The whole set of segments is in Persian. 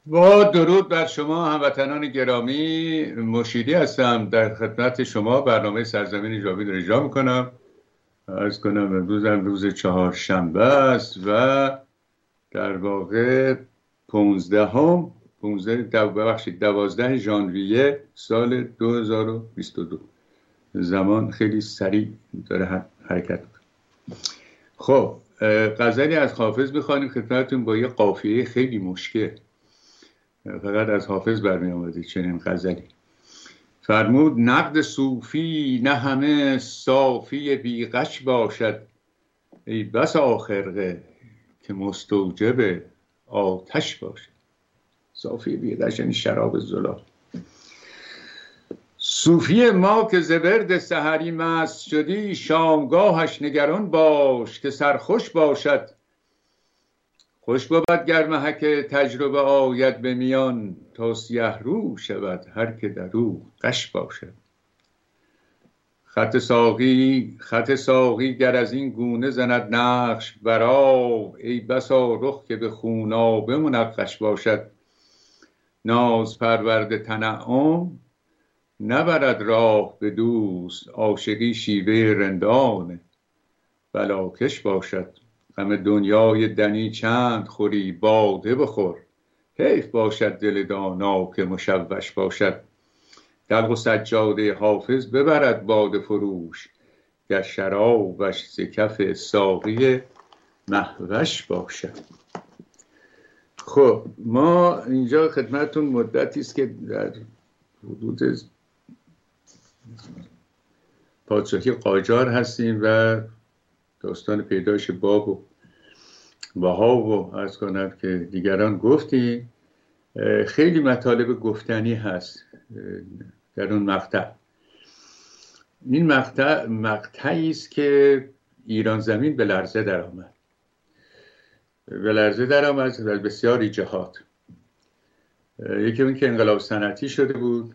با درود بر شما هموطنان گرامی، مشیدی هستم در خدمت شما. برنامه سرزمین جاوید رو اجرا میکنم. عرض کنم امروز هم روز چهارشنبه است و در واقع 12 ژانویه سال 2022. زمان خیلی سریع داره حرکت میکنه. خب غزلی از حافظ میخوانیم خدمتتون با یه قافیه خیلی مشکل. فقط از حافظ برمی آمده چنین غزلی. فرمود نقد صوفی نه همه صافی بیغش باشد، ای بسا خرقه که مستوجب آتش باشد. صافی بیغش یعنی شراب زلال. صوفی ما که ز ورد سحری مست شدی، شامگاهش نگران باش که سرخوش باشد. خوش بود گر محک تجربه آید به میان، تا سیه رو شود هر که در او غش باشد. خط ساقی گر از این گونه زند نقش بر آب، ای بسا رخ که به خونابه منقش باشد. ناز پرورد تنعم نبرد راه به دوست، عاشقی شیوه رندان بلاکش باشد. غم دنیای دنی چند خوری، باده بخور، حیف باشد دل دانا که مشوش باشد. دلق و سجاده حافظ ببرد باده فروش، گر شرابش ز کف ساقی مهوش باشد. خب ما اینجا خدمتون مدتی است که در حدود پادشاهی قاجار هستیم و داستان پیدایش باب و بها و عرض کنم که دیگران گفتیم. خیلی مطالب گفتنی هست در اون مقطع. این مقطعی است که ایران زمین به لرزه در آمد از بسیاری جهات. یکی اون که انقلاب صنعتی شده بود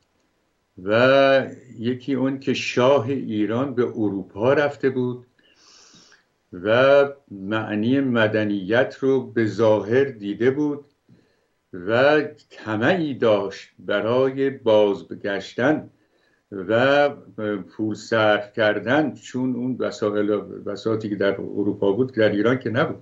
و یکی اون که شاه ایران به اروپا رفته بود و معنی مدنیت رو به ظاهر دیده بود و طمعی داشت برای بازگشتن و پول صرف کردن، چون اون بساطی که در اروپا بود در ایران که نبود.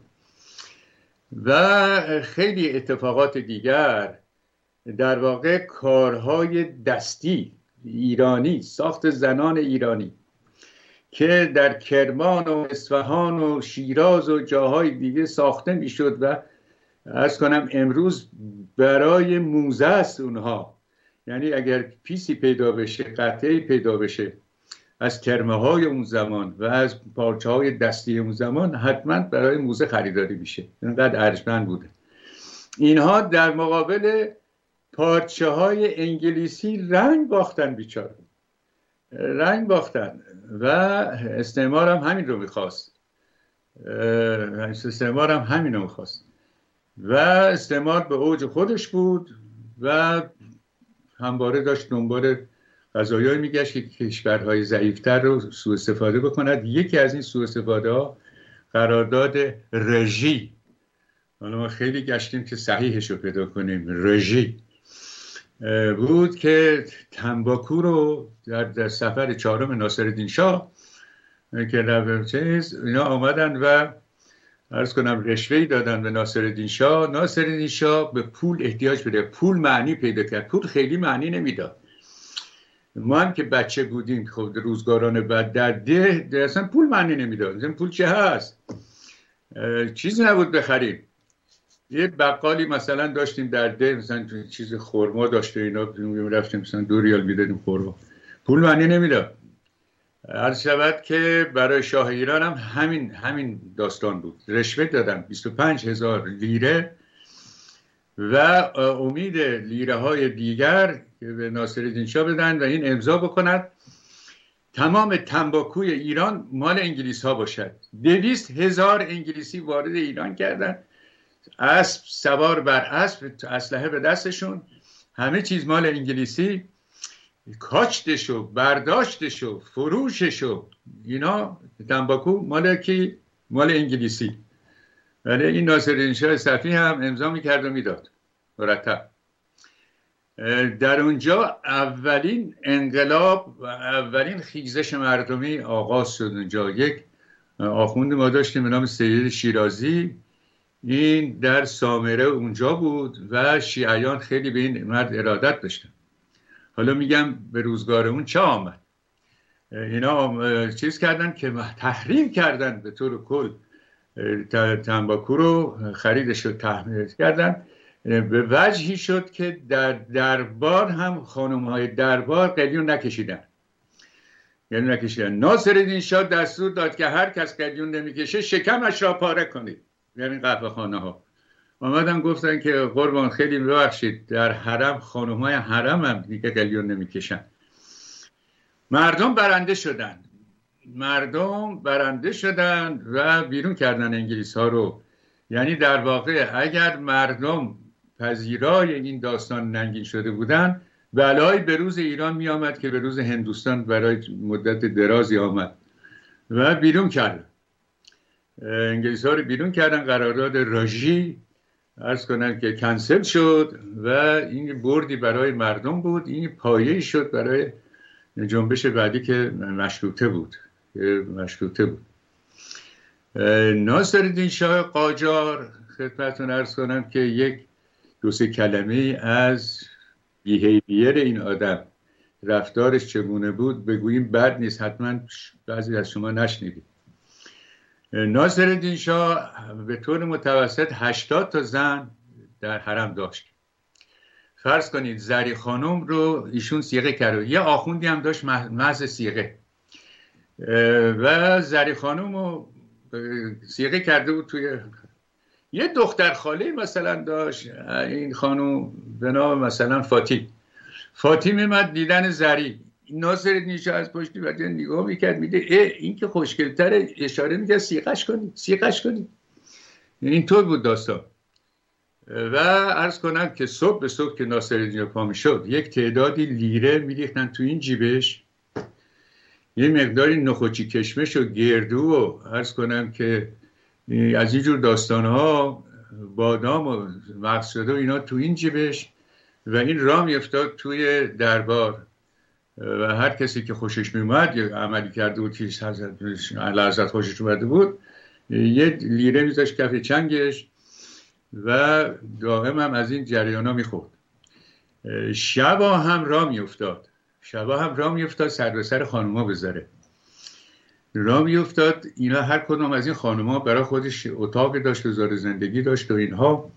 و خیلی اتفاقات دیگر، در واقع کارهای دستی ایرانی، ساخت زنان ایرانی که در کرمان و اصفهان و شیراز و جاهای دیگه ساخته میشد و عرض کنم امروز برای موزه است اونها. یعنی اگر پیسی پیدا بشه، قطعه‌ای پیدا بشه از کرمه های اون زمان و از پارچه های دستی اون زمان، حتما برای موزه خریداری میشه. اینقدر ارجمند بوده. اینها در مقابل پارچه های انگلیسی رنگ باختن، بیچاره رنگ باختن و استعمار هم همین رو میخواست. و استعمار به اوج خودش بود و همواره داشت دنبال قضایایی میگشت که کشورهای ضعیفتر رو سوء استفاده بکند. یکی از این سوء استفاده ها قرارداد رژی. حالا ما خیلی گشتیم که صحیحش رو پیدا کنیم. رژی بود که تنباکو رو در سفر 4 ناصرالدین شاه که اینا آمدن و عرض کنم رشوه‌ای دادن به ناصرالدین شاه به پول احتیاج بوده. پول معنی پیدا کرد. پول خیلی معنی نمیداد. ما هم که بچه بودیم خب روزگاران بعد در ده اصلا پول معنی نمیداد. مثلا پول چه هست؟ چیزی نبود بخریم. یه بقالی مثلا داشتیم در ده، مثلا چیز خرما داشته، اینا رفتیم مثلا 2 ریال میدادیم خرما. پول معنی نمیداد. عرض شود که برای شاه ایران هم همین داستان بود. رشوه دادن 25,000 لیره و امید لیره های دیگر که به ناصرالدین شاه بدن و این امضا بکند تمام تنباکوی ایران مال انگلیس ها باشد. 200,000 انگلیسی وارد ایران کردن، اسب سوار بر اسب، اسلحه به دستشون، همه چیز مال انگلیسی، کاشتشو، برداشتشو، فروششو، اینا تنباکو مال انگلیسی. ولی این ناصرالدین شاه صفی هم امضا میکرد و میداد. مرتب. در اونجا اولین انقلاب و اولین خیزش مردمی آغاز شد. اونجا یک آخوند ما داشتیم به نام سید شیرازی، این در سامره اونجا بود و شیعیان خیلی به این مرد ارادت داشتن. حالا میگم به روزگار اون چه آمد؟ اینا چیز کردن که تحریم کردن به طور کل تنباکو رو، خریدش رو تحریم کردن. به وجهی شد که در دربار هم خانم‌های دربار قلیون نکشیدن. ناصرالدین شاه دستور داد که هر کس قلیون نمیکشه شکمش را پاره کنید، یعنی قهوه خانه ها. آمدن گفتن که قربان خیلی ببخشید، در حرم خانم‌های حرم هم دیگه قلیون نمیکشن. مردم برنده شدن و بیرون کردن انگلیس ها رو. یعنی در واقع اگر مردم پذیرای این داستان ننگین شده بودن، بلایی به روز ایران می آمد که به روز هندوستان برای مدت درازی آمد و بیرون کردن. انگلیس ها رو بیرون کردن. قرارداد راژی عرض کنن که کنسل شد و این بردی برای مردم بود. این پایه‌ای شد برای جنبش بعدی که مشروطه بود. ناصرالدین شاه قاجار خدمتتون عرض کنم که یک دو سه کلمه از بیهیویر این آدم، رفتارش چگونه بود بگوییم بد نیست، حتما بعضی از شما نشنیدید. ناصرالدین شاه به طور متوسط 80 تا زن در حرم داشت. فرض کنید زری خانم رو ایشون صیغه کرد. یه آخوندی هم داشت محض صیغه و زری خانم رو صیغه کرده بود. توی یه دختر خاله مثلا داشت این خانم به نام مثلا فاتی میمد دیدن زری. ناصرالدین شاه از پشتی بده نگاه میکرد، میده این که خوشگلتره، اشاره میکرد صیغش کنید. اینطور بود داستان. و عرض کنم که صبح به صبح که ناصرالدین پا میشد، یک تعدادی لیره میریختن تو این جیبش، یه مقداری نخوچی کشمش و گردو و عرض کنم که از اینجور داستانها، بادام و مغز شده و اینا تو این جیبش، و این راه میافتاد توی دربار و هر کسی که خوشش میومد یا عملی کرده بود که حضرت خوشش اومده بود، یه لیره میذاشت کف چنگش و دائم هم از این جریانا میخورد. شبا هم راه میافتاد سر به سر خانوما بذاره. راه میافتاد، اینا هر کدوم از این خانوما برای خودش اتاق داشت و زار زندگی داشت و اینها.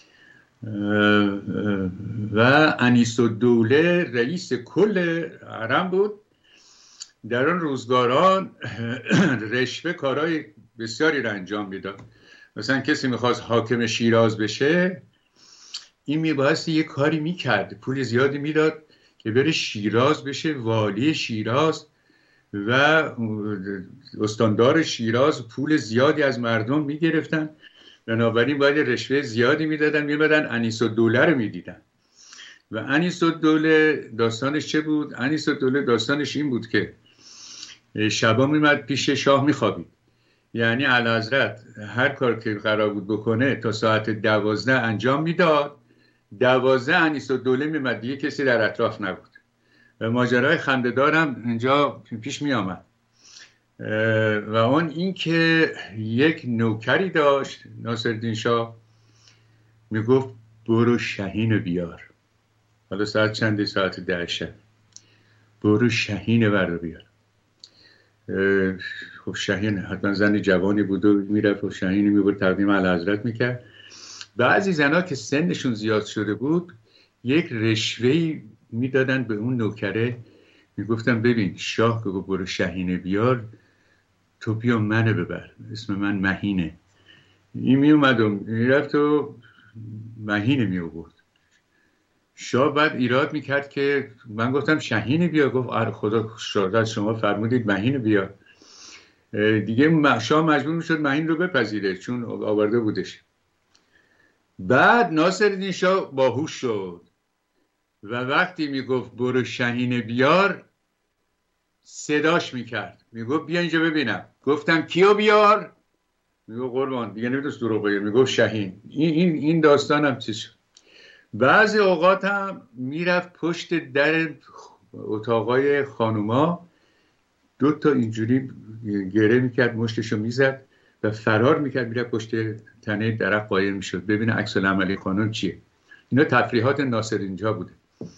و انیس‌الدوله رئیس کل حرم بود. در آن روزگاران رشوه کارهای بسیاری را انجام میداد. مثلا کسی میخواست حاکم شیراز بشه، این میبایستی یه کاری میکرد، پول زیادی میداد که بره شیراز بشه والی شیراز، و استاندار شیراز پول زیادی از مردم میگرفتن، بنابراین باید رشوه زیادی میدادن. میبادن انیس‌الدوله رو میدیدن. و انیس‌الدوله داستانش چه بود؟ انیس‌الدوله داستانش این بود که شبا میمد پیش شاه میخوابید. یعنی اعلیحضرت هر کار که قرار بود بکنه تا ساعت 12 انجام میداد. 12 انیس‌الدوله میمد، دیگه کسی در اطراف نبود. و ماجرای خنده‌دار هم اینجا پیش می آمد. و اون این که یک نوکری داشت ناصرالدین شاه، میگفت برو شهین بیار. حالا ساعت چنده؟ ساعت 10 شب. برو شهین بر بیار. خب شهین حتما زن جوانی بود و میرفت و شهین میبرد تقدیم اعلیحضرت میکرد. بعضی زنها که سنشون زیاد شده بود یک رشوهی میدادن به اون نوکره، میگفتن ببین شاه که برو شهینه بیار، تو بیا منو ببر، اسم من مهینه. این میومد و میرفت و مهینه میآورد. شاه بعد ایراد میکرد که من گفتم شهینه بیا، گفت آره خدا شاید شما فرمودید مهینه بیا. دیگه شاه مجبور میشد مهین رو بپذیره چون آورده بودش. بعد ناصرالدین شاه باهوش شد و وقتی میگفت برو شهین بیار صداش میکرد، میگفت بیا اینجا ببینم. گفتم کیو بیار؟ میگفت قربان. دیگه نمیدونست دروغ بگه، میگفت شهین. این داستانم چی شد؟ بعضی اوقات هم میرفت پشت در اتاقای خانوما 2 تا اینجوری گره میکرد، مشتشو میزد و فرار میکرد، میرفت پشت تنه درخت قایم میشد ببینه عکس العمل خانم چیه. اینا تفریحات ناصرالدین‌شاه بوده.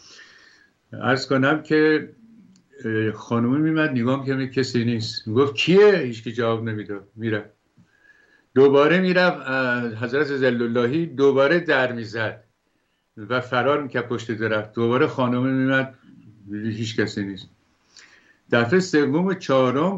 عرض کنم که خانومه میمد نگاه که کسی نیست، میگفت کیه؟ هیچ کی جواب نمیداد، میرفت دوباره میرفت حضرت ظلاللهی دوباره در میزد و فرار میکرد پشت درخت، دوباره خانومه میمد هیچ کسی نیست. دفعه سوم و چهارم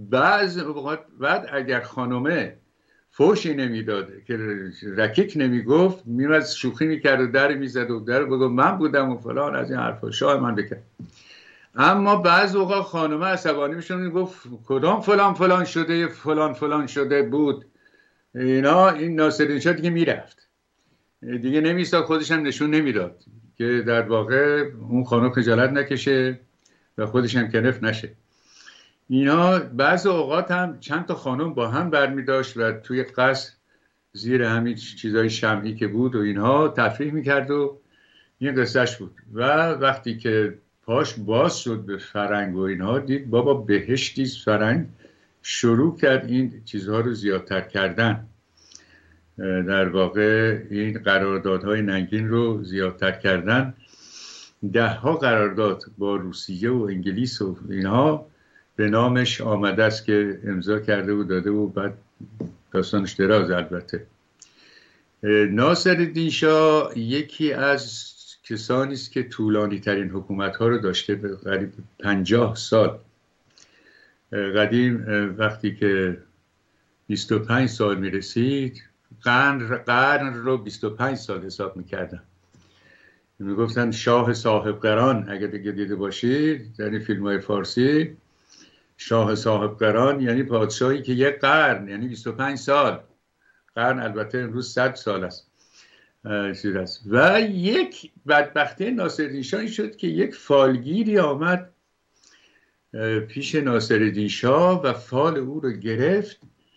بعد اگر خانومه فوشی نمیداد که رکیک نمیگفت، میمد شوخی میکرد و در میزد و در بگو من بودم و فلان، از این حرفا شاه من بکرد. اما بعض اوقات خانومه عصبانی میشد، میگفت کدام فلان فلان شده، فلان فلان شده بود اینا. این ناصرالدین‌شاه دیگه میرفت، دیگه نمیستاد، خودش هم نشون نمیداد که در واقع اون خانم خجالت نکشه و خودش هم کنف نشه. اینا بعض اوقات هم چند تا خانم با هم برمی داشت و توی قصر زیر همین چیزای شمعی که بود و اینها تفریح میکرد و این قصهش بود. و وقتی که پاش باز شد به فرنگ و اینها، دید بابا بهشتی فرنگ شروع کرد این چیزها رو زیادتر کردن، در واقع این قراردادهای ننگین رو زیادتر کردن. 10 قرارداد با روسیه و انگلیس و اینها به نامش آمده است که امضا کرده و داده و بعد داستانش دراز. البته ناصرالدین شاه یکی از کسانی است که طولانی ترین حکومت ها رو داشته، به قریب 50 سال. قدیم وقتی که 25 سال میرسید قرن رو 25 سال حساب میکردن. میگفتن شاه صاحب قران، اگر دیگه دیده باشید در این فیلم های فارسی، شاه صاحب قران یعنی پادشاهی که یک قرن، یعنی 25 سال. قرن البته امروز 100 سال است. و یک بدبختی ناصرالدین شاه شد که یک فالگیری آمد پیش ناصرالدین شاه و فال او رو گرفت.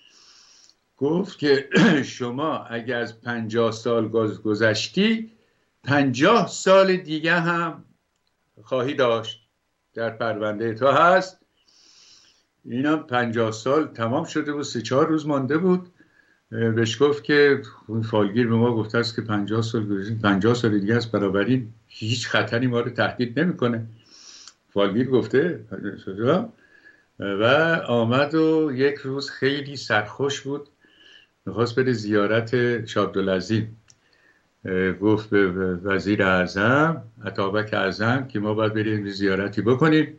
گفت که شما اگر از 50 سال گذشتی 50 سال دیگه هم خواهی داشت، در پرونده تو هست. اینا 50 سال تمام شده بود، 3-4 روز مانده بود. بهش گفت که اون فالگیر به ما گفته است که 50 سال گذشته، 50 سال دیگه است، بنابراین هیچ خطری ما رو تهدید نمیکنه. فالگیر گفته و آمد و یک روز خیلی سرخوش بود، میخواست بره زیارت شاه عبدالعظیم. گفت به وزیر اعظم اتابک اعظم که ما باید بریم زیارتی بکنیم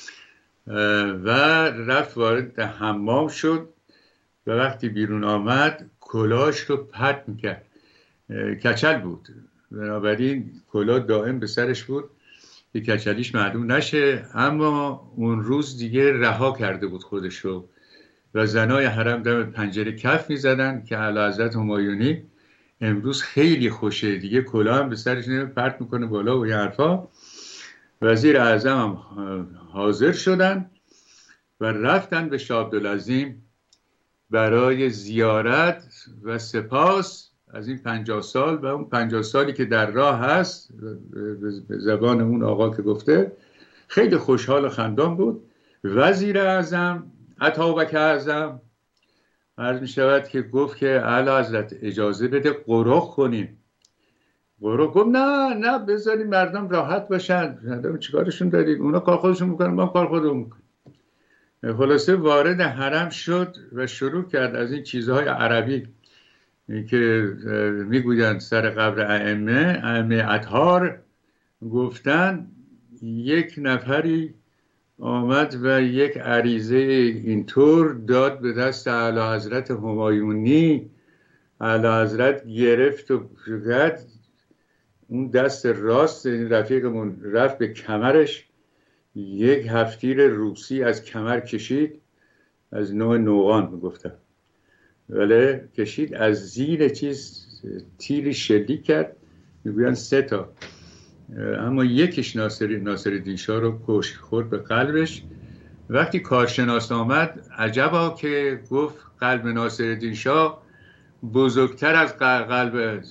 و رفت وارد حمام شد و وقتی بیرون آمد کلاهش رو پرت میکرد. کچل بود، بنابراین کلاه دائم به سرش بود که کچلیش معلوم نشه. اما اون روز دیگه رها کرده بود خودش رو و زنای حرم دم پنجره کف میزدن که اعلیحضرت همایونی امروز خیلی خوشه، دیگه کلاه هم به سرش پرت میکنه بالا و یه حرفا. وزیر اعظم هم حاضر شدن و رفتن به شاه عبدالعظیم برای زیارت و سپاس از این 50 سال و اون 50 سالی که در راه هست. به زبان اون آقا که گفته خیلی خوشحال و خندان بود. وزیر اعظم اتابک اعظم عرض می شود که گفت که اعلیحضرت اجازه بده قرخ کنیم. قرخ گفت نه بذاریم مردم راحت باشن، چیکارشون دارید، اونا کار خودشون میکنن ما کار خودمون میکنیم. خلاصه وارد حرم شد و شروع کرد از این چیزهای عربی که میگویند سر قبر ائمه اطهار گفتن. یک نفری آمد و یک عریضه اینطور داد به دست اعلیحضرت همایونی. اعلیحضرت گرفت و گرد اون دست راست رفیقمون رفت به کمرش، یک هفتیر روسی از کمر کشید، از نوع نوغان میگفتن، ولی کشید، از زیر چیز تیری شلیک کرد، میگویند 3 تا، اما یکیش ناصرالدین شاه رو کشت، خورد به قلبش. وقتی کارشناس آمد عجبا که گفت قلب ناصرالدین شاه بزرگتر از قلب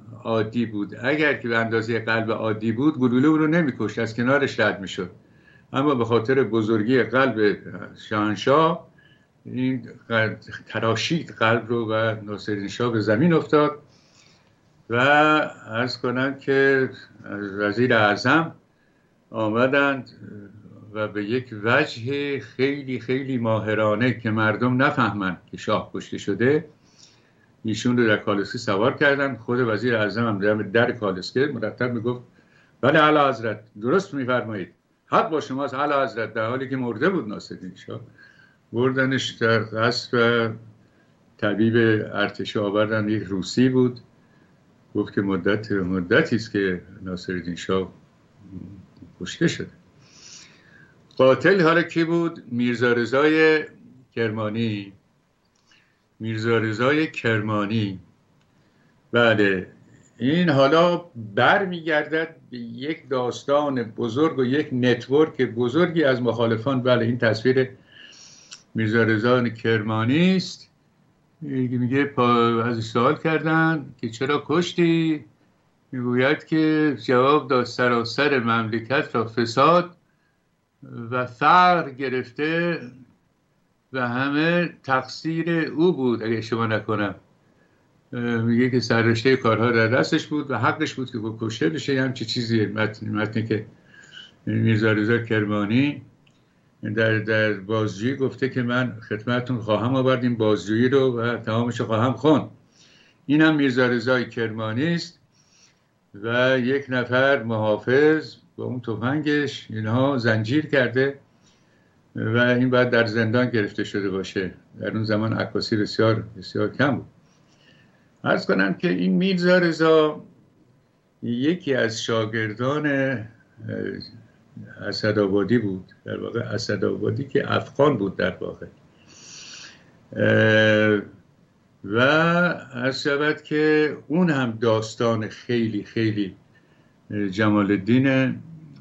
عادی بود، اگر که به اندازه قلب عادی بود گلوله او رو نمی‌کشت، از کنارش رد می‌شد. اما به خاطر بزرگی قلب شاهنشاه این تراشید قلب رو و ناصرالدین شاه به زمین افتاد و عرض کنم که وزیر اعظم آمدند و به یک وجه خیلی خیلی ماهرانه که مردم نفهمند که شاه کشته شده ایشون رو در کالسکه سوار کردن. خود وزیر اعظم هم در کالسکه مرتب میگفت بله اعلی حضرت درست میفرمایید، حق با شماست اعلی حضرت، در حالی که مرده بود ناصرالدین شاه. بردنش در قصر، طبیب ارتش آوردن، یک روسی بود، گفت که مدتی است که ناصرالدین شاه کشته شده. قاتل حالا کی بود؟ میرزا رضای کرمانی. میرزا رضای کرمانی، بله، این حالا برمیگردد به یک داستان بزرگ و یک نتورک بزرگی از مخالفان. بله، این تصویر میرزا رضا کرمانی است. میگه ازش سوال کردن که چرا کشتی؟ میگوید که جواب داد سراسر مملکت را فساد و فقر گرفته و همه تقصیر او بود اگه اشتباه نکنم. میگه که سررشته کارها در دستش بود و حقش بود که کشته بشه. همچی چیزی متنی که میرزا رضا کرمانی در بازجویی گفته که من خدمتتون خواهم آورد این بازجویی رو و تمامش خواهم خوند. این هم میرزا رضا کرمانی است و یک نفر محافظ با اون تفنگش اینها زنجیر کرده و این بعد در زندان گرفته شده باشه. در اون زمان عکاسی بسیار بسیار کم بود. عرض کنم که این میرزا رضا یکی از شاگردان اسدآبادی بود، در واقع اسدآبادی که افغان بود در واقع، و عرض شود که اون هم داستان خیلی خیلی جمال الدین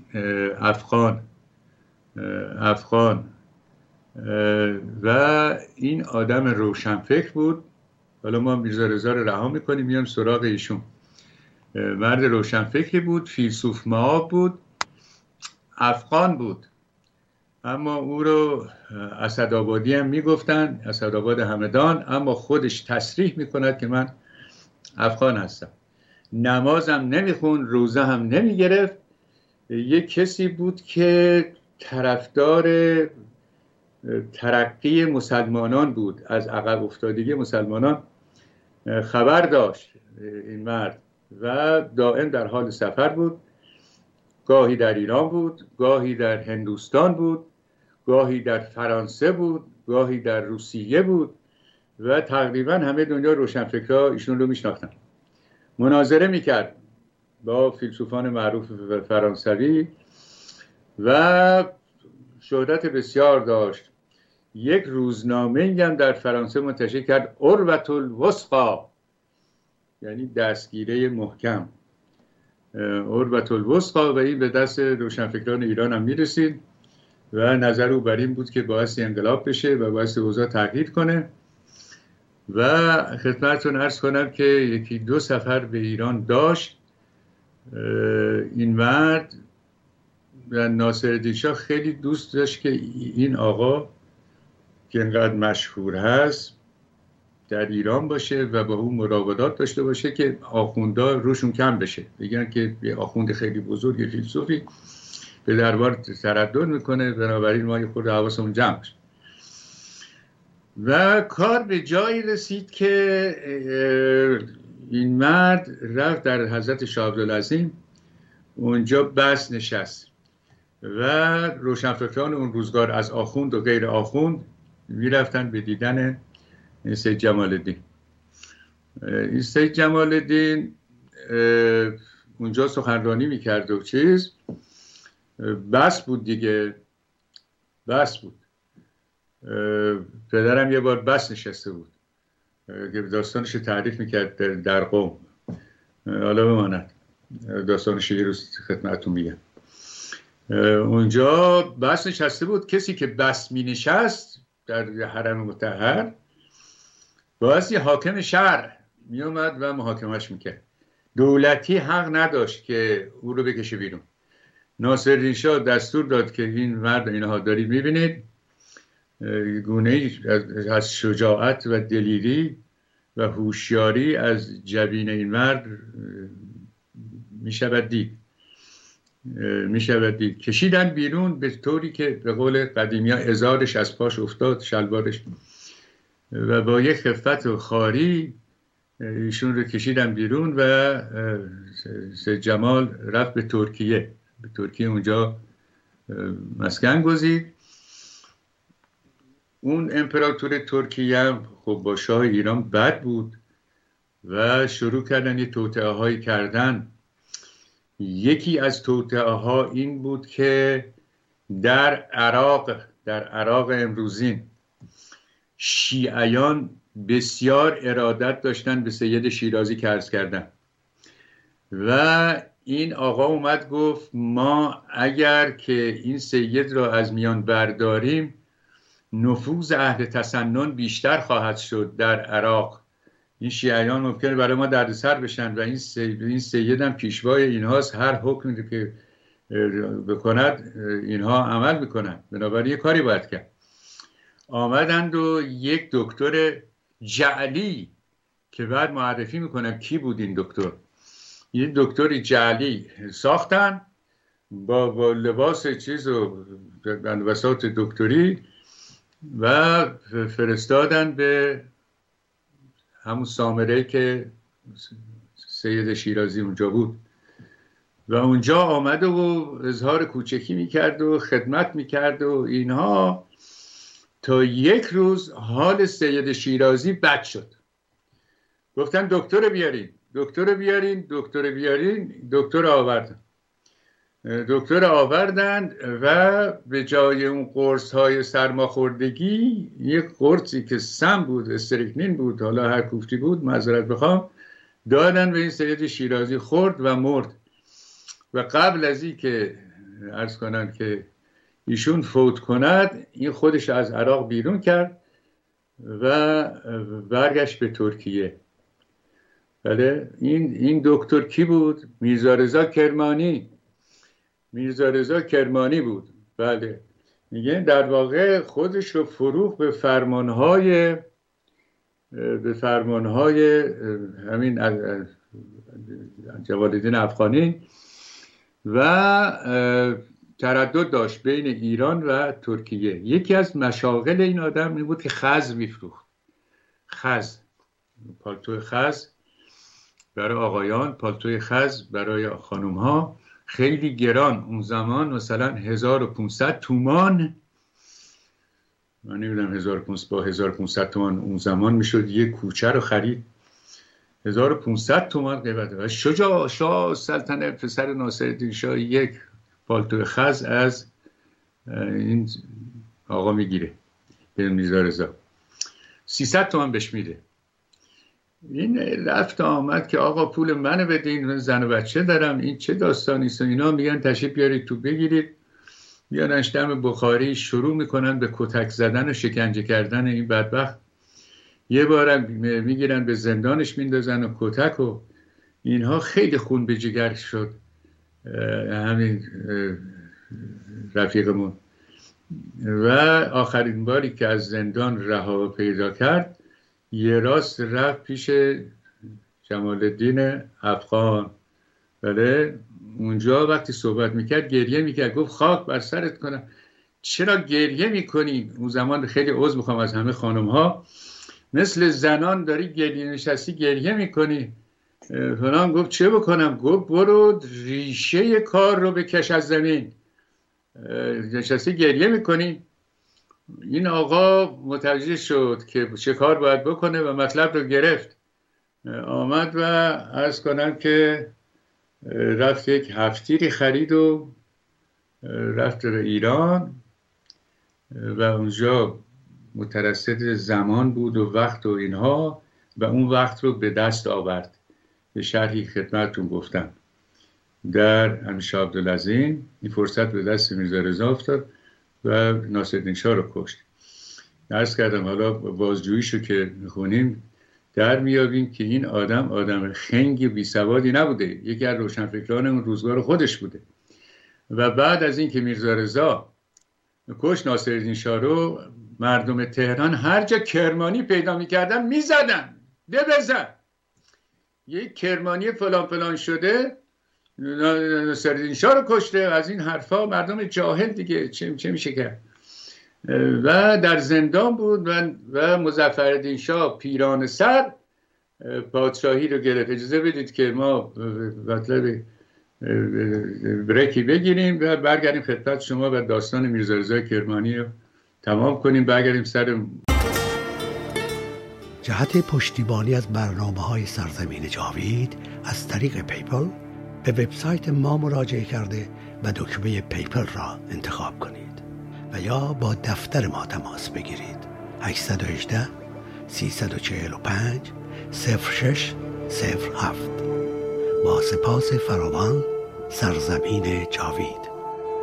افغان و این آدم روشنفکر بود. حالا ما میرزا رضا رو رها میکنیم، میام سراغ ایشون. مرد روشنفکری بود، فیلسوف مآب بود، افغان بود، اما او رو اسدآبادی هم میگفتن، اسدآباد همدان، اما خودش تصریح میکند که من افغان هستم. نمازم نمیخوند، روزه هم نمیگرفت. یک کسی بود که طرفدار ترقی مسلمانان بود، از عقب افتادگی مسلمانان خبر داشت این مرد و دائم در حال سفر بود. گاهی در ایران بود، گاهی در هندوستان بود، گاهی در فرانسه بود، گاهی در روسیه بود و تقریبا همه دنیا روشنفکرها ایشون رو میشناختن. مناظره میکرد با فیلسوفان معروف فرانسوی و شهرت بسیار داشت. یک روزنامه هم در فرانسه منتشر کرد، عروة الوثقی، یعنی دستگیره محکم، عروة الوثقی، و این به دست روشنفکران ایران هم میرسید و نظر او بر این بود که باعث انقلاب بشه و باعث اوضاع تغییر کنه. و خدمتتون عرض کنم که یکی دو سفر به ایران داشت این مرد و ناصرالدین شاه خیلی دوست داشت که این آقا که اینقدر مشهور هست در ایران باشه و با اون مراودات داشته باشه که آخوندا روشون کم بشه، بگن که یه آخوند خیلی بزرگ فیلسوفی به دربار تردد میکنه، بنابراین ما یه خورده حواسمون جمع بشه. و کار به جایی رسید که این مرد رفت در حضرت شاه عبدالعظیم، اونجا بس نشست و روشنفکران اون روزگار از آخوند و غیر آخوند میرفتن به دیدن سید جمال الدین. این سید جمال الدین اونجا سخنرانی میکرد و چیز، بس بود دیگه، بس بود. پدرم یه بار بس نشسته بود که داستانش تعریف میکرد در قم، حالا بماند داستانش یه روز خدمتتون میگم. اونجا بس نشسته بود، کسی که بس می نشست در حرم مطهر باعث یه حاکم شهر می اومد و محاکمش میکرد. دولتی حق نداشت که او رو بکشه بیرون. ناصرالدین شاه دستور داد که این مرد اینها دارید میبینید گونه از شجاعت و دلیری و هوشیاری از جبین این مرد میشود دید. کشیدن بیرون به طوری که به قول قدیمی ها ازارش از پاش افتاد، شلوارش، و با یک خفت و خاری ایشون رو کشیدن بیرون و سید جمال رفت به ترکیه. اونجا مسکن گزید. اون امپراتور ترکیه هم خب با شاه ایران بد بود و شروع کردن یه توطئه هایی کردن. یکی از توطئه ها این بود که در عراق امروزین شیعیان بسیار ارادت داشتن به سید شیرازی که عرض کردن و این آقا اومد گفت ما اگر که این سید را از میان برداریم نفوذ اهل تسنن بیشتر خواهد شد در عراق. این شیعیان ممکنه برای ما دردسر بشن و این سید هم پیشوای اینهاست، هر حکمی که بکند اینها عمل میکنن، بنابراین یه کاری باید کرد. آمدند و یک دکتر جعلی که بعد معرفی میکنم کی بود این دکتر، یه دکتری جعلی ساختن با لباس چیز و بساط دکتری و فرستادن به همون سامره که سید شیرازی اونجا بود و اونجا آمده و اظهار کوچکی میکرد و خدمت میکرد و اینها، تا یک روز حال سید شیرازی بد شد. گفتن دکتر بیارین. دکتر آوردن و به جای اون قرص های سرماخوردگی یک قرصی که سم بود، استریکنین بود، حالا هر کوفتی بود معذرت بخوام، دادن به این سید شیرازی، خورد و مرد. و قبل از این که عرض کنن که ایشون فوت کند، این خودش از عراق بیرون کرد و برگشت به ترکیه. بله، این دکتر کی بود؟ میرزا رضا کرمانی بود. بله، میگه در واقع خودش رو فروخت به فرمانهای همین جوالدین افغانی و تردد داشت بین ایران و ترکیه. یکی از مشاغل این آدم این بود که خز میفروخت. پالتو خز برای آقایان، پالتوی خز برای خانم ها خیلی گران. اون زمان مثلا 1500 تومان، من نمیدونم 1500 تومان اون زمان میشد یک کوچه رو خرید. 1500 تومان قیمته و شاه سلطنت پسر ناصرالدین شاه یک پالتو خز از این آقا میگیره به میرزا رضا، 300 تومان بهش میده. این رفت آمد که آقا پول منو بدین، زن و بچه دارم، این چه داستانیست؟ اینا میگن تشریف بیارید تو بگیرید. میانش دم بخاری شروع میکنن به کتک زدن و شکنجه کردن این بدبخت. یه بارم میگیرن به زندانش میندازن و کتک، و اینها خیلی خون به جگر شد. همین رفیقمون و آخرین باری که از زندان رها پیدا کرد، یه راست رفت پیش جمال الدین افغان. بله، اونجا وقتی صحبت میکرد گریه میکرد، گفت خاک بر سرت کنم، چرا گریه میکنی؟ اون زمان خیلی عذر میخوام از همه خانم ها، مثل زنان داری نشستی گریه میکنی فلان. گفت چه بکنم؟ گفت برو ریشه کار رو بکش از زمین، نشستی گریه میکنی. این آقا متوجه شد که چه کار باید بکنه و مطلب رو گرفت. آمد و عرض کنم که رفت یک هفتیری خرید و رفت به ایران و اونجا مترصد زمان بود و وقت و اینها، و اون وقت رو به دست آورد. به شرحی خدمتتون گفتم در همیشه عبدالعظیم این فرصت به دست میرزا رضا افتاد و ناصرالدین شاه رو کشت. عرض کردم حالا بازجوییشو که میخونیم در میابیم که این آدم خنگ بی سوادی نبوده، یکی از روشنفکران اون روزگار خودش بوده. و بعد از این که میرزا رضا کش ناصرالدین شاه رو، مردم تهران هر جا کرمانی پیدا میکردن میزدن، بزن یک کرمانی فلان فلان شده ناصرالدین شاه رو کشته، از این حرفا. مردم جاهل دیگه چه میشه کرد. و در زندان بود و مظفرالدین شاه پیران سر پادشاهی رو گرفت. اجازه بدید که ما مطلب بریکی بگیریم و برگردیم خدمت شما و داستان میرزا رضا کرمانی رو تمام کنیم. برگردیم سر جهت پشتیبانی از برنامه‌های سرزمین جاوید از طریق پیپل به وبسایت ما مراجعه کرده و دکمه پیپل را انتخاب کنید و یا با دفتر ما تماس بگیرید. 818 345 0607. با سپاس فراوان، سرزمین جاوید.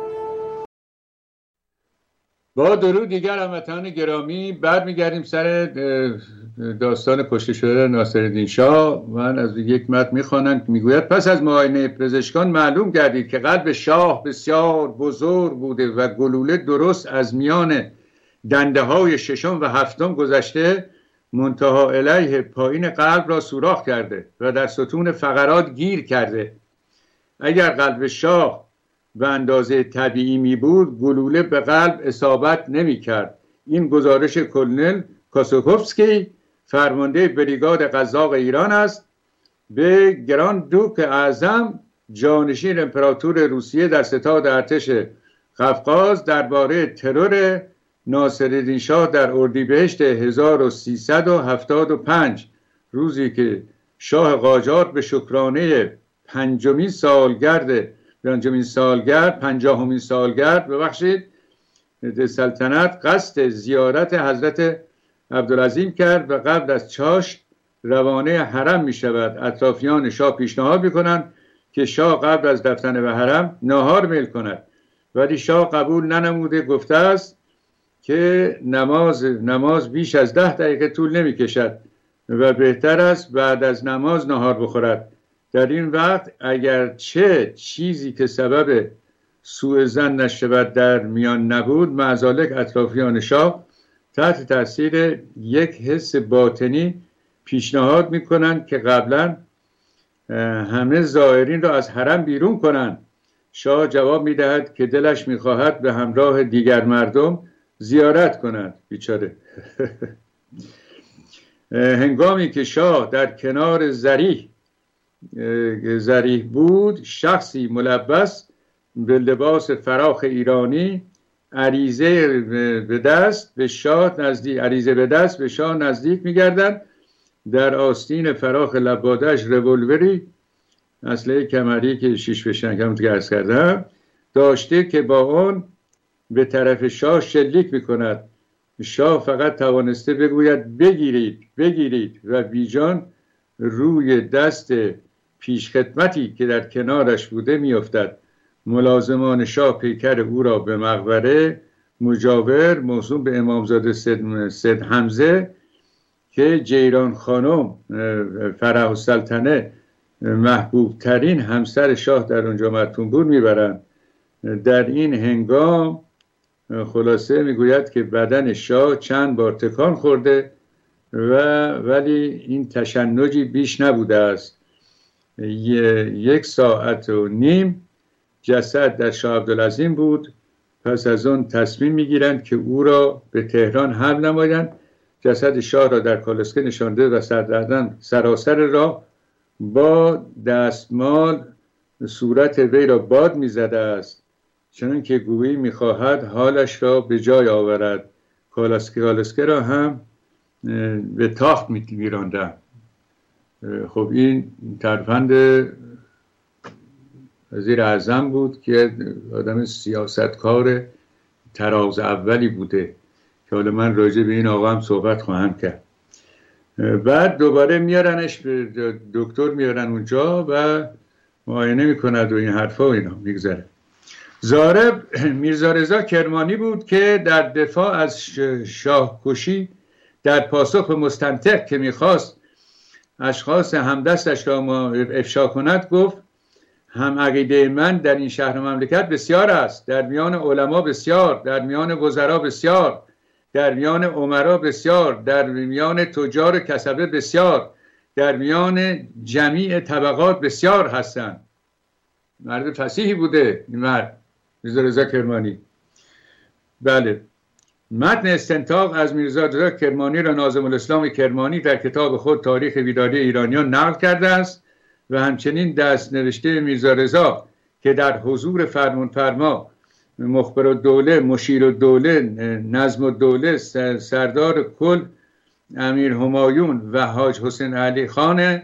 با درود دیگر هموطنان گرامی، برمیگردیم سر داستان کشته شده ناصرالدین شاه. من از یک متن میخوانم که میگوید پس از معاینه پزشکان معلوم گردید که قلب شاه بسیار بزرگ بوده و گلوله درست از میان دنده های ششم و هفتم گذشته، منتها الیه پایین قلب را سوراخ کرده و در ستون فقرات گیر کرده. اگر قلب شاه به اندازه طبیعی می بود گلوله به قلب اصابت نمی کرد. این گزارش کلنل کاسوکوفسکی فرمانده بریگاد قزاق ایران است. به گراند دوک اعظم جانشین امپراتور روسیه در ستاد ارتش قفقاز درباره ترور ناصرالدین شاه در اردیبهشت 1375، روزی که شاه قاجار به شکرانه 50مین سالگرد ببخشید سلطنت قصد زیارت حضرت عبدالعظیم کرد و قبل از چاشت روانه حرم می شود. اطرافیان شاه پیشنهاد می کنند که شاه قبل از رفتن به حرم ناهار میل کند، ولی شاه قبول ننموده. گفته است که نماز بیش از 10 دقیقه طول نمی کشد و بهتر است بعد از نماز ناهار بخورد. در این وقت اگر چه چیزی که سبب سوء ظن نشود در میان نبود، معذالک اطرافیان شاه تحت تاثیر یک حس باطنی پیشنهاد میکنند که قبلا همه زائرین را از حرم بیرون کنند. شاه جواب میدهد که دلش میخواهد به همراه دیگر مردم زیارت کند. بیچاره. هنگامی که شاه در کنار ذریح بود، شخصی ملبس به لباس فراخ ایرانی عریضه به دست به شاه نزدیک می‌گردند. در آستین فراخ لبادش رولوری، اسلحه کمری که 6 فشنگ هم که عرض کردم داشته که با آن به طرف شاه شلیک می‌کند. شاه فقط توانسته بگوید بگیرید و بیجان روی دست پیشخدمتی که در کنارش بوده میافتد. ملازمان شاه پیکر او را به مقبره مجاور موسوم به امامزاده سید حمزه که جیران خانم فرح السلطنه محبوب ترین همسر شاه در اونجا مدفون بود میبرند. در این هنگام خلاصه میگوید که بدن شاه چند بار تکان خورده ولی این تشنجی بیش نبوده است. 1.5 ساعت جسد در شاه عبدالعظیم بود. پس از آن تصمیم میگیرند که او را به تهران حمل نمایند. جسد شاه را در کالسکه نشانده و سراسر راه با دستمال صورت وی را باد میزده است، چون که گویی میخواهد حالش را به جای آورد. کالسکه را هم به تاخت میراندن. خب این ترفند وزیر اعظم بود که آدم سیاستکار تراز اولی بوده که حالا من راجع به این آقا هم صحبت خواهم کرد. بعد دوباره میارنش دکتر میارن اونجا و معاینه میکند و این حرفا و اینا میگذره. زارب میرزا رضا کرمانی بود که در دفاع از شاه کشی در پاسخ به مستنطق که میخواست اشخاص همدستش را افشا کند، گفت هم عقیده من در این شهر و مملکت بسیار است، در میان علما بسیار، در میان وزرا بسیار، در میان امرا بسیار، در میان تجار و کسبه بسیار، در میان جمیع طبقات بسیار هستند. مرد فصیحی بوده این مرد، میرزا رضا کرمانی. بله، متن استنطاق از میرزا رضا کرمانی را ناظم الاسلام کرمانی در کتاب خود تاریخ بیداری ایرانیان نقل کرده است و همچنین دست نوشته میرزا رضا که در حضور فرمانفرما مخبر الدوله، مشیر الدوله، نظم الدوله، سردار کل امیر همایون و حاج حسین علی خان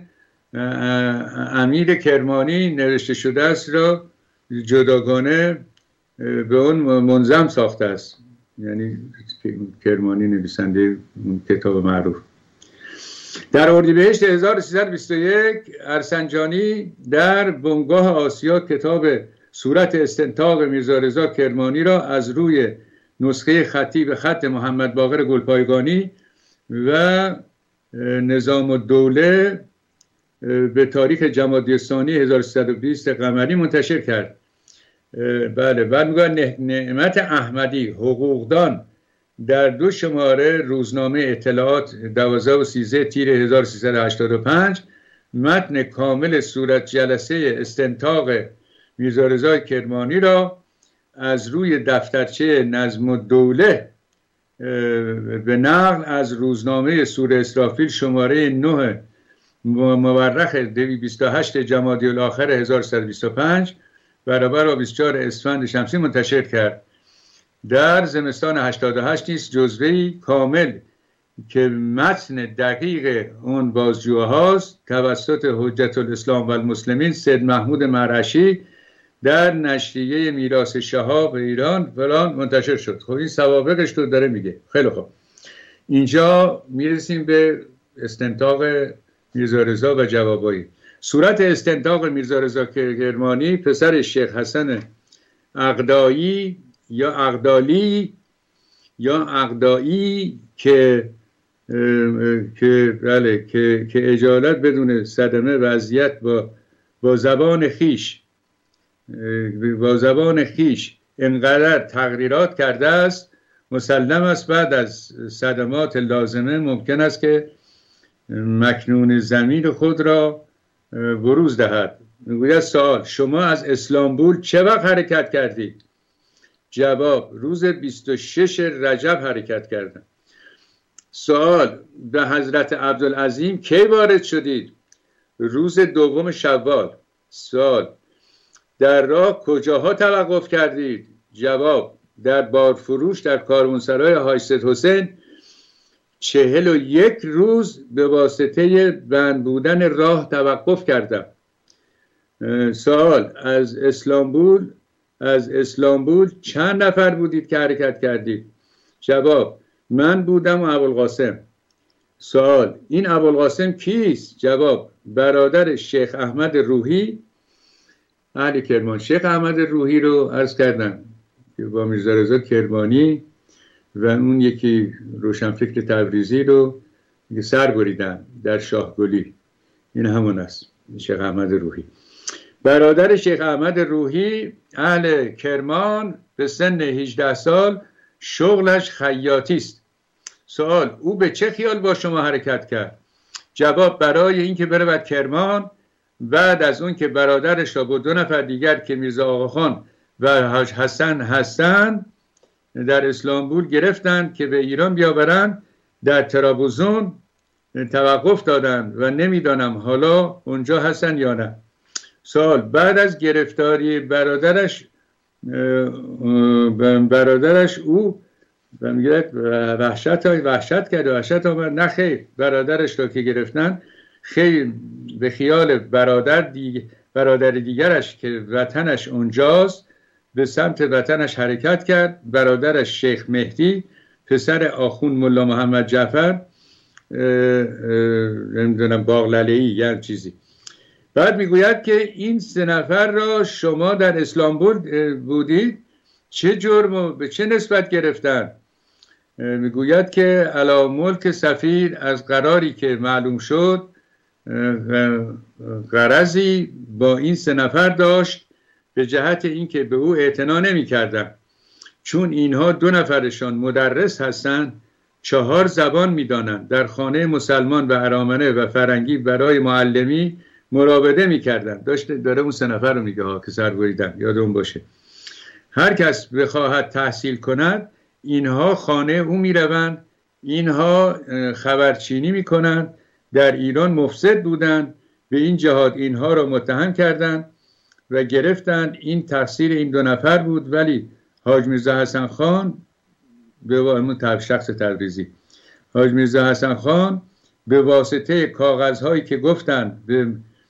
امیر کرمانی نوشته شده است را جداگانه به اون منظم ساخته است، یعنی کرمانی نویسنده کتاب معروف. در اردیبهشت 1321 ارسنجانی در بنگاه آسیا کتاب صورت استنطاق میرزا رضا کرمانی را از روی نسخه خطی به خط محمد باقر گلپایگانی و نظام الدوله به تاریخ جمادی الثانی 1320 قمری منتشر کرد. بله، بعد میگه نعمت احمدی حقوقدان در 2 شماره روزنامه اطلاعات 12 و 13 تیر 1385 متن کامل صورت جلسه استنطاق میرزا رضا کرمانی را از روی دفترچه نظم الدوله به نقل از روزنامه سور اسرافیل شماره 9 مورخ 228 جمادی الاخر 1125 برابر 24 اسفند شمسی منتشر کرد. در زمستان 88 نیز جزوه‌ای کامل که متن دقیق اون بازجوهاست توسط حجت الاسلام و المسلمین سید محمود مرعشی در نشریه میراث شهاب ایران فلان منتشر شد. خب این سوابقش رو داره میگه. خیلی خوب، اینجا میرسیم به استنطاق میرزا رضا و جوابایی. صورت استنطاق میرزا رضا کرمانی پسر شیخ حسن اقدایی یا اقدایی که اجالت بدون صدمه وضعیت با زبان خیش انقدر تغییرات کرده است، مسلم است بعد از صدمات لازمه ممکن است که مکنون ضمیر خود را بروز دهد. میگوید سوال: شما از اسلامبول چه وقت حرکت کردید؟ جواب: روز 26 رجب حرکت کردم. سوال: به حضرت عبدالعظیم کی وارد شدید؟ روز 2 شوال. سوال: در راه کجاها توقف کردید؟ جواب: در بارفروش در کاروانسرای حاج سید حسین 41 روز به واسطه بند بودن راه توقف کردم. سوال: از اسلامبول چند نفر بودید که حرکت کردید؟ جواب: من بودم و ابوالقاسم. سوال: این ابوالقاسم کیست؟ جواب: برادر شیخ احمد روحی اهل کرمان. شیخ احمد روحی رو عرض کردم که با میرزا رضا کرمانی و اون یکی روشنفکر تبریزی رو سر بریدن در شاهگلی. این همون است، شیخ احمد روحی. برادر شیخ احمد روحی اهل کرمان به سن 18 سال شغلش خیاطی است. سوال: او به چه خیال با شما حرکت کرد؟ جواب: برای اینکه بره به کرمان، بعد از اون که برادرش را با 2 نفر دیگر که میرزا آقاخان و حاج حسن هستند در اسلامبول گرفتند که به ایران بیاورن، در ترابزون توقف دادند و نمیدانم حالا اونجا هستن یا نه. سوال: بعد از گرفتاری برادرش او وحشت کرد و وحشت آمد؟ نه خیر، برادرش را که گرفتن خیلی به خیال برادر دیگرش که وطنش اونجاست به سمت وطنش حرکت کرد. برادرش شیخ مهدی پسر آخوند ملا محمد جعفر نمیدونم باغلله‌ای یا چیزی. بعد میگوید که این 3 نفر را شما در اسلامبول بودید، چه جرم و به چه نسبت گرفتن؟ میگوید که علی ملک سفیر از قراری که معلوم شد غرضی با این 3 نفر داشت به جهت اینکه به او اعتنا نمی‌کردند، چون اینها 2 نفرشان مدرس هستند، 4 زبان می‌دانند، در خانه مسلمان و ارامنه و فرنگی برای معلمی مراوده می‌کردند. داره اون 3 نفر رو میگه ها که سر بریدن، یادمون باشه. هر کس بخواهد تحصیل کند اینها خانه او میروند، اینها خبرچینی میکنند، در ایران مفسد بودند، به این جهاد اینها را متهم کردند و گرفتند. این تقصیر این 2 نفر بود، ولی حاج میرزا حسن خان به شخص تبریزی، حاج میرزا حسن خان به واسطه کاغذهایی که گفتند به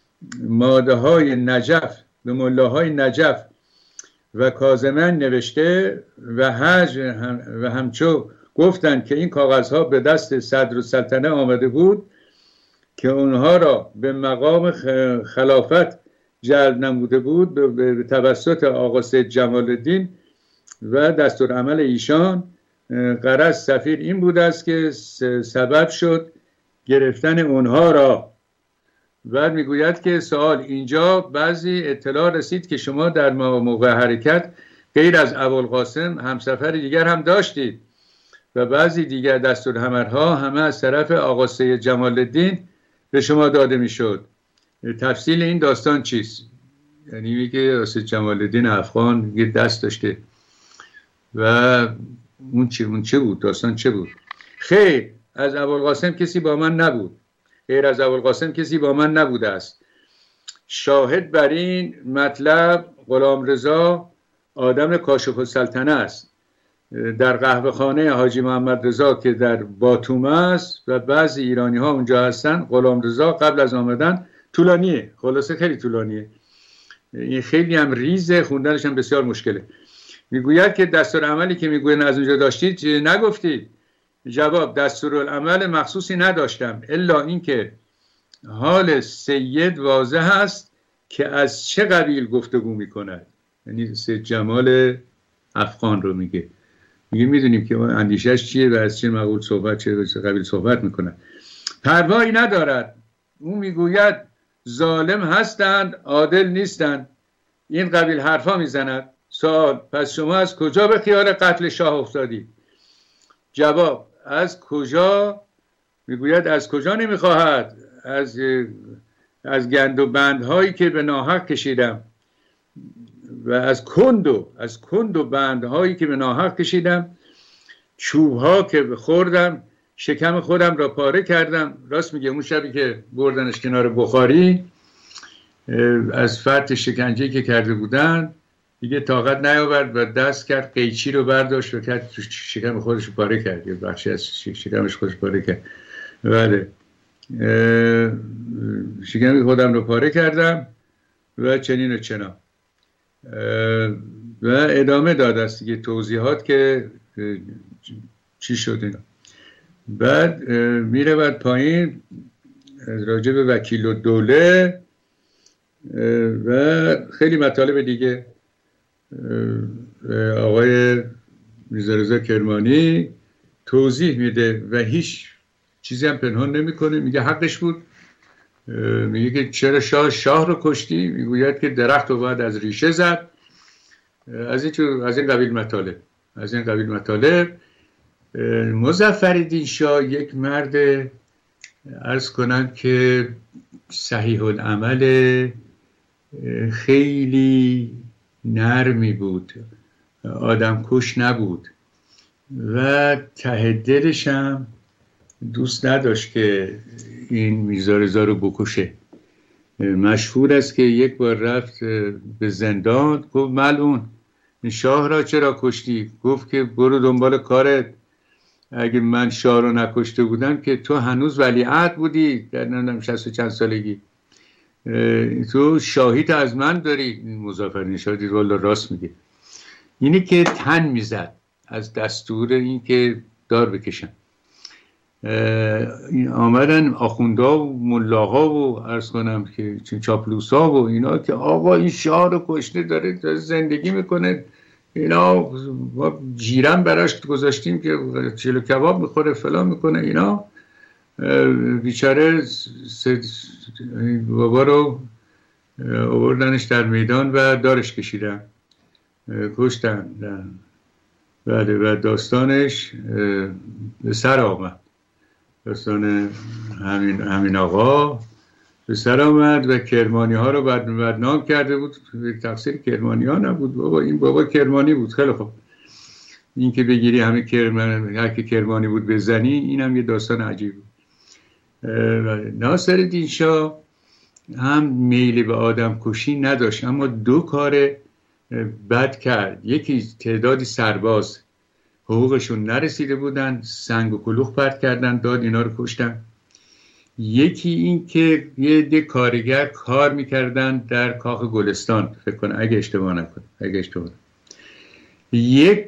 ماده های نجف، به ملاهای نجف و کاظمن نوشته و حج و همچو گفتند که این کاغذها به دست صدرالسلطنه آمده بود که اونها را به مقام خلافت جلب نموده بود به توسط آقا سید جمال الدین و دستورالعمل ایشان. غرض سفیر این بود است که سبب شد گرفتن اونها را. بعد میگوید که سوال اینجا بعضی اطلاع رسید که شما در موقع حرکت غیر از ابوالقاسم همسفر دیگر هم داشتید و بعضی دیگر دستورالعمل‌ها همه از طرف آقا سید جمال الدین به شما داده میشد. تفصیل این داستان چیست؟ یعنی میگه آقا سید جمال الدین افغان یه دست داشته و اون چه بود؟ داستان چه بود؟ خیر، از ابوالقاسم کسی با من نبود، غیر از ابوالقاسم کسی با من نبوده است. شاهد بر این مطلب غلامرضا آدم کاشف السلطنه است، در قهوه خانه حاجی محمد رضا که در باتوم است و بعضی ایرانی ها اونجا هستن. غلامرضا قبل از آمدن طولانیه، خلاصه خیلی طولانیه، این خیلی هم ریزه، خوندنش هم بسیار مشکله. میگوید که دستورالعملی که میگوین از اونجا داشتید نگفتید. جواب: دستورالعمل مخصوصی نداشتم الا اینکه حال سید واضح است که از چه قبیل گفتگو میکند. یعنی سید جمال افغان رو میگه میدونیم که اندیشش چیه و از چه مقول صحبت، چه قبیل صحبت میکنه. پروایی ندارد. اون میگوید ظالم هستند عادل نیستند، این قبیل حرفا میزند. سوال: پس شما از کجا به خیال قتل شاه افتادید؟ جواب: از کجا؟ میگوید از کجا نمیخواهد، از گند و بندهایی که به ناحق کشیدم و از کند و بندهایی که به ناحق کشیدم، چوبها که خوردم، شکم خودم را پاره کردم. راست میگه، اون شبی که بردنش کنار بخاری از فرط شکنجه‌ای که کرده بودن دیگه طاقت نیاورد و دست کرد، قیچی رو برداشت و کرد شکم خودش رو پاره کرد، یه بخشی از شکمش خودش پاره کرد. بله، شکم خودم رو پاره کردم و چنین و چنان و ادامه داد است دیگه توضیحات که چی شد اینا. بعد میره بعد پایین راجع به وکیل الدوله و خیلی مطالب دیگه. آقای میرزا رضا کرمانی توضیح میده و هیچ چیزی هم پنهان نمیکنه. میگه حقش بود. میگه که چرا شاه رو کشتی؟ میگوید که درخت رو باید از ریشه زد. از این قبیل مطالب. مظفرالدین شاه یک مرد عرض کنم که صحیح العمل خیلی نرمی بود، آدم کش نبود و ته دلش هم دوست نداشت که این میرزا رضا رو بکشه. مشهور است که یک بار رفت به زندان، گفت ملعون این شاه را چرا کشتی؟ گفت که برو دنبال کارت، اگه من شاه رو نکشته بودم که تو هنوز ولیعهد بودی در نمیدونم 60 و چند سالگی، تو شاهیت از من داری. مظفرالدین شاه دید والا راست میگه. اینی که تن میزد از دستور این که دار بکشن. آمدن آخوندا و ملاها و عرض کنم که چاپلوسا و اینا که آقا این شاه رو کشته داره زندگی میکنه، اینا جیرم براش گذاشتیم که چلو کباب میخوره فلان میکنه اینا. بیچاره بابا رو آوردنش در میدان و دارش کشیدن، کشتن. بله، و داستانش به سر آمد، داستان همین آقا به سر آمد و کرمانی ها رو بدنام کرده بود. تقصیر کرمانی ها نبود بابا، این بابا کرمانی بود. خیلی خوب، این که بگیری همه هر که کرمانی بود بزنی، این هم یه داستان عجیب بود. ناصرالدین شاه هم میل به آدم کشی نداشت، اما دو کار بد کرد. یکی تعدادی سرباز حقوقشون نرسیده بودن، سنگ و کلوخ پرت کردن، داد اینا رو کشتن. یکی این که یه ده کارگر کار میکردن در کاخ گلستان، فکر کنم اگه اشتباه نکنم، یک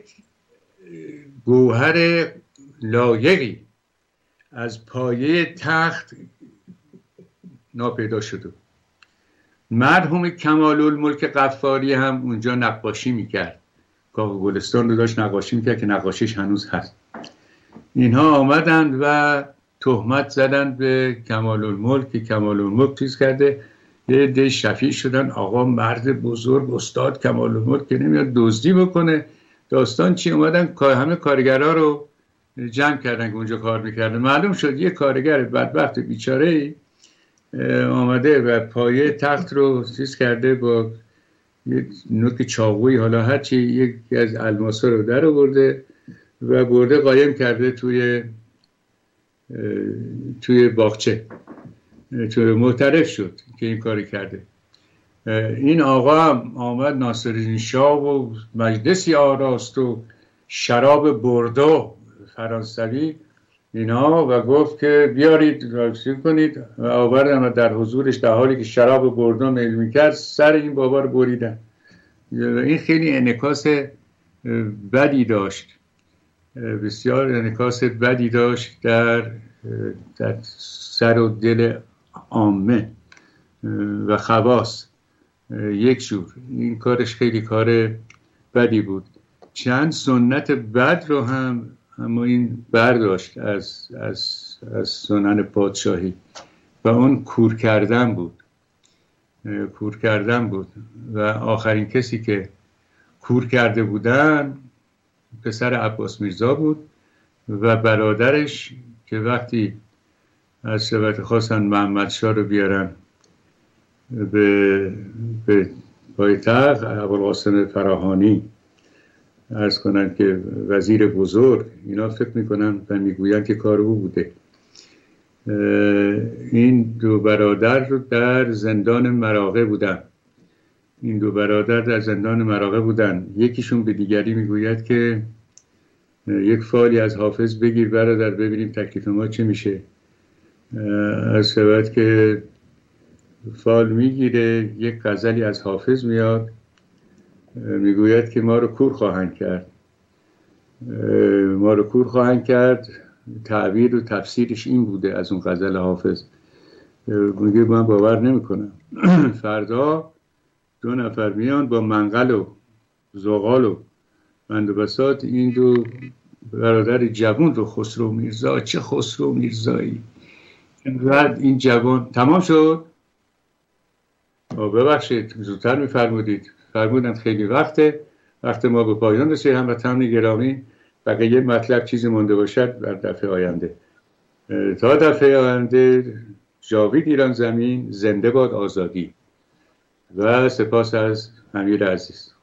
گوهر لایقی از پایه تخت ناپیدا شده. مرحوم کمال الملک غفاری هم اونجا نقاشی میکرد، کاخ گلستان رو داشت نقاشی میکرد که نقاشیش هنوز هست. اینها آمدند و تهمت زدند به کمال الملک که کمال الملک چیز کرده. یه ده شفیع شدن، آقا مرد بزرگ استاد کمال الملک که نمیاد دزدی بکنه. داستان چی؟ اومدن همه کارگرها رو جمع کردن که اونجا کار میکردن. معلوم شد یه کارگر بدبخت بیچاره آمده و پایه تخت رو چیز کرده، با یه نوک چاقویی حالا هرچی یکی از الماسا رو در آورده و برده قایم کرده توی باغچه. معترف شد که این کاری کرده. این آقا هم آمد، ناصرالدین شاه، و مجلسی آراست و شراب بردو فرانسوی اینا و گفت که بیارید راستی کنید و آوردن در حضورش، در حالی که شراب بردو میل میکرد، سر این بابا رو بریدن. این خیلی انعکاس بدی داشت، بسیار انعکاس بدی داشت در سر و دل عامه و خواص یک جور. این کارش خیلی کار بدی بود. چند سنت بد رو هم اما این برداشت از سنن پادشاهی و اون کور کردن بود و آخرین کسی که کور کرده بودن پسر عباس میرزا بود و برادرش که وقتی از شبت خواستن محمد شاه رو بیارن به پایتخت، ابوالقاسم فراهانی عرض کنن که وزیر بزرگ، اینا فکر میکنن و میگوین که کار او بوده. این دو برادر رو در زندان مراغه بودن. یکیشون به دیگری میگوید که یک فالی از حافظ بگیر برادر ببینیم تکلیف ما چه میشه. از شبت که فال میگیره، یک غزلی از حافظ میاد، میگوید که ما رو کور خواهند کرد. تعبیر و تفسیرش این بوده از اون غزل حافظ. میگه من باور نمیکنم. فردا 2 نفر میان با منقل و زغال و بندوبساط این دو برادر جوان رو، خسرو میرزا، چه خسرو میرزایی، اینقدر این جوان. تمام شد؟ ببخشید زودتر میفرمودید. فرمودن خیلی وقت ما به پایان رسید. هموطنان گرامی، بقیه مطلب چیزی مونده باشد در دفعه آینده. تا دفعه آینده، جاوید ایران زمین، زنده باد آزادی. و سپاس از امیر عزیز.